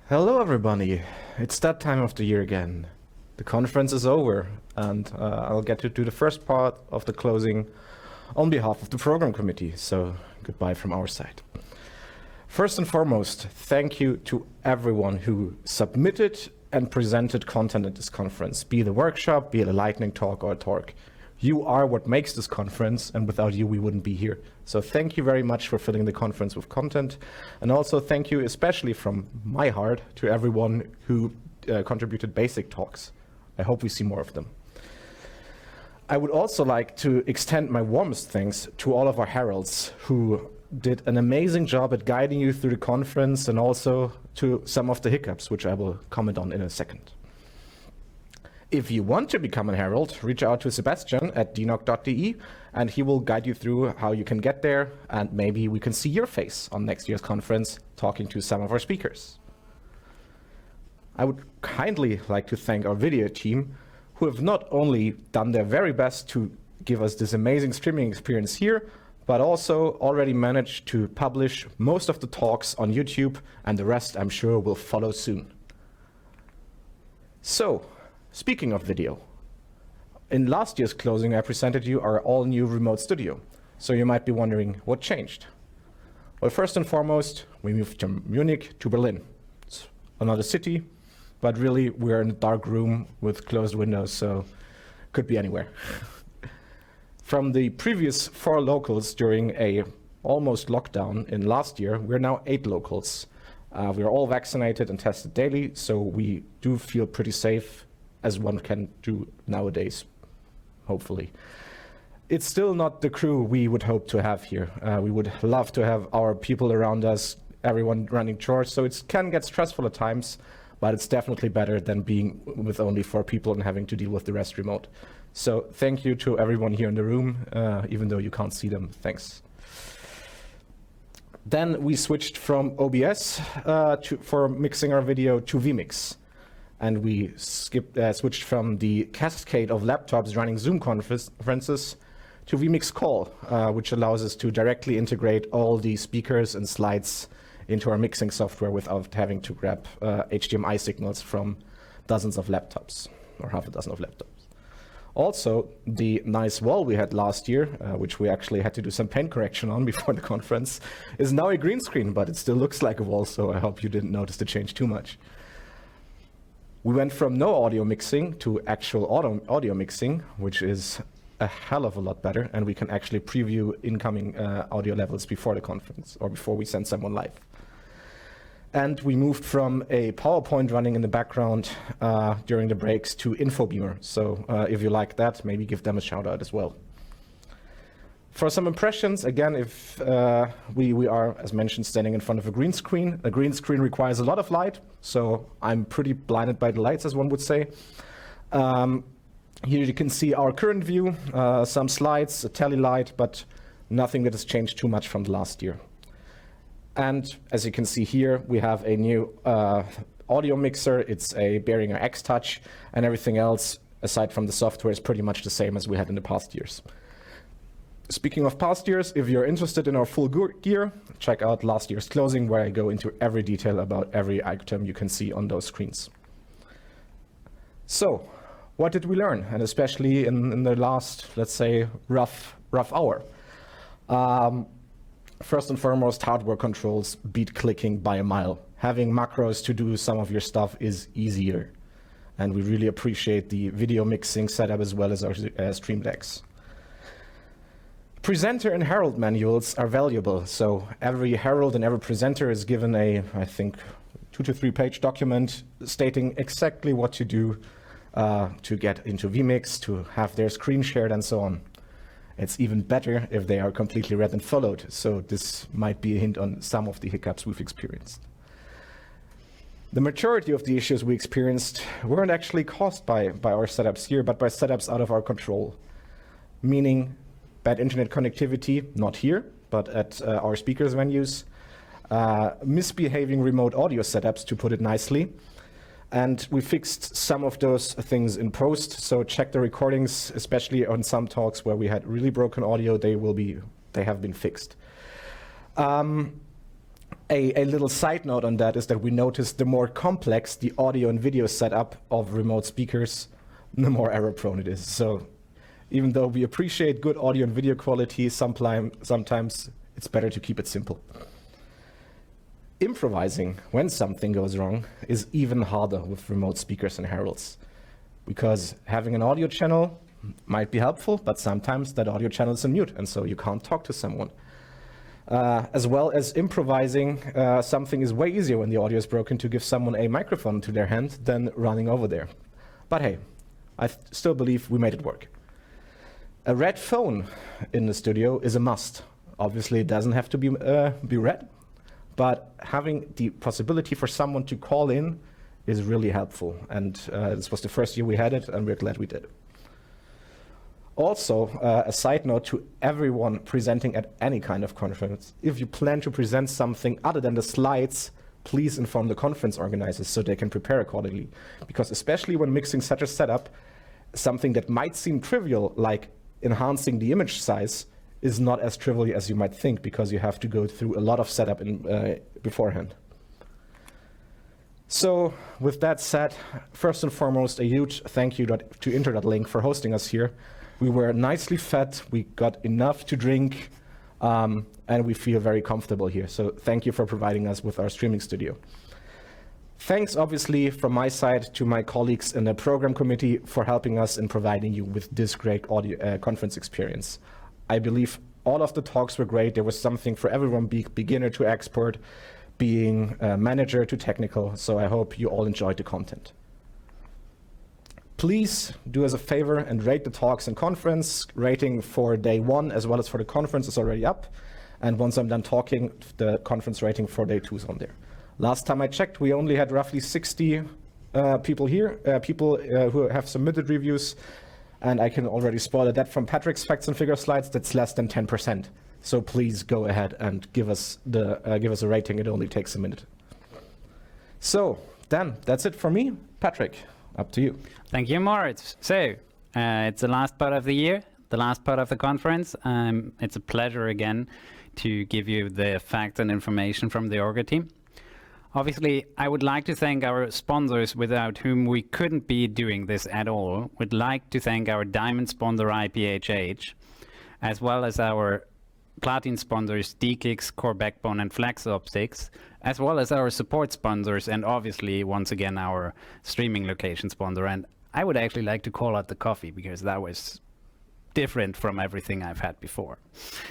Hello everybody, it's that time of the year again. The conference is over and I'll get to do the first part of the closing on behalf of the program committee, so goodbye from our side. First and foremost, thank you to everyone who submitted and presented content at this conference, be it a workshop, be it a lightning talk or a talk. You are what makes this conference, and without you we wouldn't be here. So thank you very much for filling the conference with content. And also thank you especially from my heart to everyone who contributed basic talks. I hope we see more of them. I would also like to extend my warmest thanks to all of our heralds who did an amazing job at guiding you through the conference, and also to some of the hiccups, which I will comment on in a second. If you want to become a herald, reach out to Sebastian at dnoc.de and he will guide you through how you can get there, and maybe we can see your face on next year's conference talking to some of our speakers. I would kindly like to thank our video team, who have not only done their very best to give us this amazing streaming experience here, but also already managed to publish most of the talks on YouTube, and the rest I'm sure will follow soon. So, speaking of video, in last year's closing I presented you our all-new remote studio. So you might be wondering what changed. Well, first and foremost, we moved from Munich to Berlin. It's another city, but really we're in a dark room with closed windows, so could be anywhere. From the previous 4 locals during a almost lockdown in last year, we're now 8 locals. We're all vaccinated and tested daily, so we do feel pretty safe, as one can do nowadays, hopefully. It's still not the crew we would hope to have here. We would love to have our people around us, everyone running chores, so it can get stressful at times, but it's definitely better than being with only 4 people and having to deal with the rest remote. So thank you to everyone here in the room, even though you can't see them, thanks. Then we switched from OBS for mixing our video to vMix. And we switched from the cascade of laptops running Zoom conferences to vMix Call, which allows us to directly integrate all the speakers and slides into our mixing software without having to grab HDMI signals from dozens of laptops, or half a dozen of laptops. Also, the nice wall we had last year, which we actually had to do some paint correction on before the conference, is now a green screen, but it still looks like a wall, so I hope you didn't notice the change too much. We went from no audio mixing to actual audio mixing, which is a hell of a lot better, and we can actually preview incoming audio levels before the conference or before we send someone live. And we moved from a PowerPoint running in the background during the breaks to InfoBeamer. So if you like that, maybe give them a shout out as well. For some impressions, again, if we are, as mentioned, standing in front of a green screen requires a lot of light, so I'm pretty blinded by the lights, as one would say. Here you can see our current view, some slides, a tele light, but nothing that has changed too much from the last year. And as you can see here, we have a new audio mixer. It's a Behringer X-Touch, and everything else, aside from the software, is pretty much the same as we had in the past years. Speaking of past years, if you're interested in our full gear, check out last year's closing, where I go into every detail about every item you can see on those screens. So, what did we learn? And especially in the last, let's say, rough hour. First and foremost, hardware controls beat clicking by a mile. Having macros to do some of your stuff is easier. And we really appreciate the video mixing setup as well as our stream decks. Presenter and herald manuals are valuable, so every herald and every presenter is given a, I think, 2 to 3 page document stating exactly what to do to get into vMix, to have their screen shared and so on. It's even better if they are completely read and followed, so this might be a hint on some of the hiccups we've experienced. The majority of the issues we experienced weren't actually caused by our setups here, but by setups out of our control, meaning bad internet connectivity, not here, but at our speakers venues, misbehaving remote audio setups, to put it nicely. And we fixed some of those things in post, so check the recordings, especially on some talks where we had really broken audio, they have been fixed. A little side note on that is that we noticed the more complex the audio and video setup of remote speakers, the more error prone it is. So even though we appreciate good audio and video quality, sometimes it's better to keep it simple. Improvising when something goes wrong is even harder with remote speakers and heralds, because having an audio channel might be helpful, but sometimes that audio channel is on mute, and so you can't talk to someone. As well as improvising, something is way easier when the audio is broken to give someone a microphone to their hand than running over there. But hey, I still believe we made it work. A red phone in the studio is a must. Obviously, it doesn't have to be red, but having the possibility for someone to call in is really helpful. And this was the first year we had it, and we're glad we did. Also, a side note to everyone presenting at any kind of conference, if you plan to present something other than the slides, please inform the conference organizers so they can prepare accordingly. Because especially when mixing such a setup, something that might seem trivial, like enhancing the image size, is not as trivial as you might think, because you have to go through a lot of setup beforehand. So with that said, first and foremost, a huge thank you to Inter.link for hosting us here. We were nicely fed, we got enough to drink, and we feel very comfortable here. So thank you for providing us with our streaming studio. Thanks, obviously, from my side to my colleagues in the program committee for helping us in providing you with this great audio conference experience. I believe all of the talks were great. There was something for everyone, beginner to expert, being manager to technical. So I hope you all enjoyed the content. Please do us a favor and rate the talks and conference. Rating for day 1 as well as for the conference is already up. And once I'm done talking, the conference rating for day 2 is on there. Last time I checked, we only had roughly 60 people here, who have submitted reviews. And I can already spoil that from Patrick's facts and figures slides, that's less than 10%. So please go ahead and give us a rating. It only takes a minute. So then, that's it for me. Patrick, up to you. Thank you, Moritz. So it's the last part of the year, the last part of the conference. It's a pleasure again to give you the facts and information from the Orga team. Obviously, I would like to thank our sponsors without whom we couldn't be doing this at all. We'd like to thank our diamond sponsor IPHH, as well as our platinum sponsors DKIX, Core Backbone and Flex Optics, as well as our support sponsors, and obviously, once again, our streaming location sponsor. And I would actually like to call out the coffee, because that was different from everything I've had before.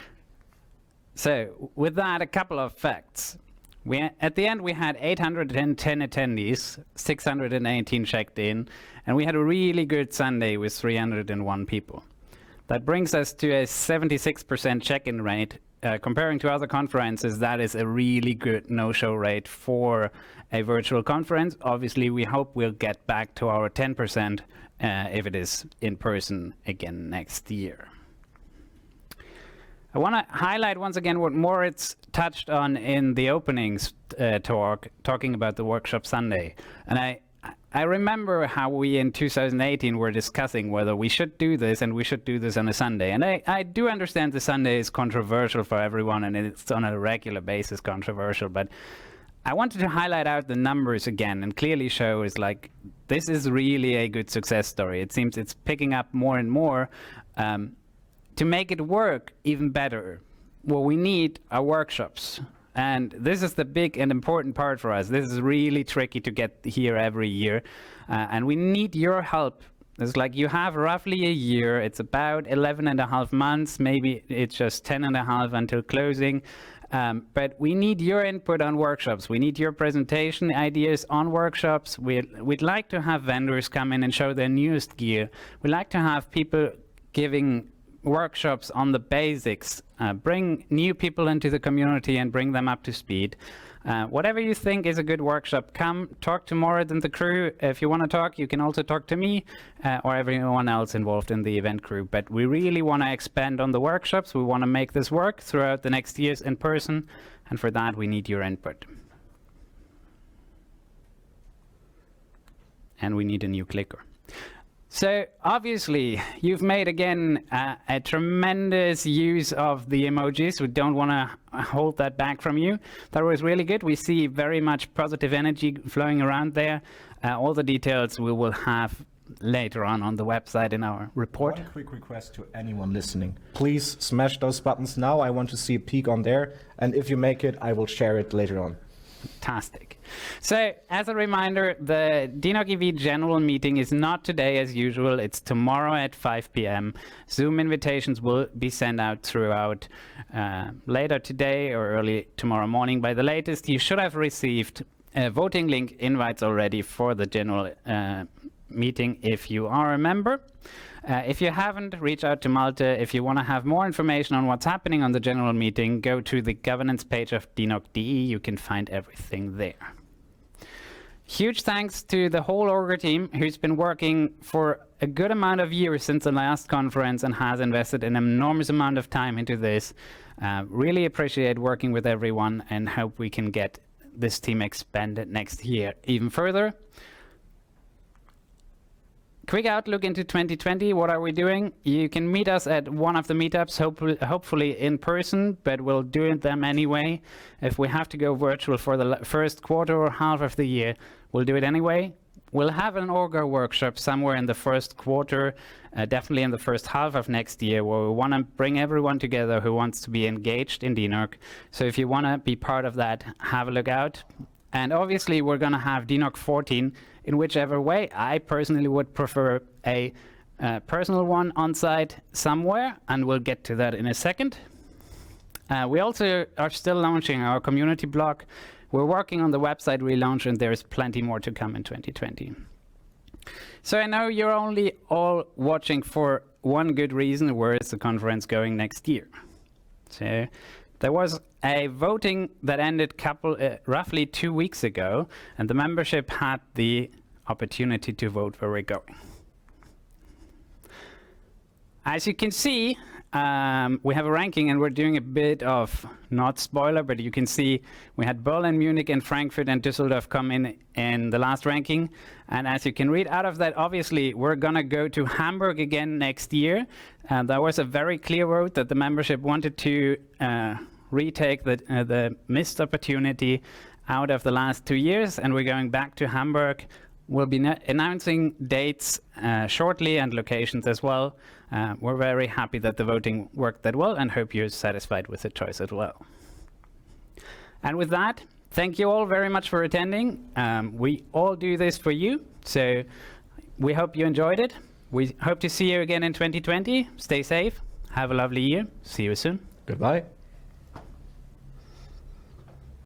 So with that, a couple of facts. At the end, we had 810 attendees, 618 checked in, and we had a really good Sunday with 301 people. That brings us to a 76% check-in rate. Comparing to other conferences, that is a really good no-show rate for a virtual conference. Obviously, we hope we'll get back to our 10% if it is in person again next year. I want to highlight once again what Moritz touched on in the openings talking about the workshop Sunday. And I remember how we in 2018 were discussing whether we should do this and we should do this on a Sunday. And I do understand the Sunday is controversial for everyone and it's on a regular basis controversial, but I wanted to highlight out the numbers again and clearly show is like, this is really a good success story. It seems it's picking up more and more. To make it work even better, what we need are workshops. And this is the big and important part for us. This is really tricky to get here every year. And we need your help. It's like you have roughly a year. It's about 11 and a half months. Maybe it's just 10 and a half until closing. But we need your input on workshops. We need your presentation ideas on workshops. We'd like to have vendors come in and show their newest gear. We'd like to have people giving workshops on the basics, bring new people into the community and bring them up to speed. Whatever you think is a good workshop, come talk to Moritz and the crew. If you want to talk, you can also talk to me or everyone else involved in the event group. But we really want to expand on the workshops. We want to make this work throughout the next years in person. And for that, we need your input. And we need a new clicker. So obviously, you've made again a tremendous use of the emojis. We don't want to hold that back from you. That was really good. We see very much positive energy flowing around there. All the details we will have later on the website in our report. One quick request to anyone listening. Please smash those buttons now. I want to see a peek on there. And if you make it, I will share it later on. Fantastic. So as a reminder, the DINOG EV general meeting is not today as usual. It's tomorrow at 5 p.m. Zoom invitations will be sent out throughout later today or early tomorrow morning by the latest. You should have received voting link invites already for the general meeting if you are a member. If you haven't, reach out to Malte. If you want to have more information on what's happening on the general meeting, go to the governance page of DINOG.de. You can find everything there. Huge thanks to the whole Orga team who's been working for a good amount of years since the last conference and has invested an enormous amount of time into this. Really appreciate working with everyone and hope we can get this team expanded next year even further. Quick outlook into 2020. What are we doing? You can meet us at one of the meetups, hopefully in person, but we'll do them anyway. If we have to go virtual for the first quarter or half of the year, we'll do it anyway. We'll have an Orga workshop somewhere in the first quarter, definitely in the first half of next year, where we want to bring everyone together who wants to be engaged in DINOG. So if you want to be part of that, have a look out. And obviously, we're going to have DINOG 14 in whichever way. I personally would prefer a personal one on site somewhere, and we'll get to that in a second. We also are still launching our community blog. We're working on the website relaunch, and there's plenty more to come in 2020. So I know you're only all watching for one good reason: where is the conference going next year? So there was a voting that ended roughly 2 weeks ago, and the membership had the opportunity to vote where we're going. As you can see, we have a ranking, and we're doing a bit of, not spoiler, but you can see we had Berlin, Munich, and Frankfurt and Düsseldorf come in the last ranking. And as you can read out of that, obviously, we're going to go to Hamburg again next year. And that was a very clear vote that the membership wanted to retake the missed opportunity out of the last 2 years, and we're going back to Hamburg. We'll be announcing dates shortly and locations as well. We're very happy that the voting worked that well and hope you're satisfied with the choice as well. And with that, thank you all very much for attending. We all do this for you, so we hope you enjoyed it. We hope to see you again in 2020. Stay safe. Have a lovely year. See you soon. Goodbye.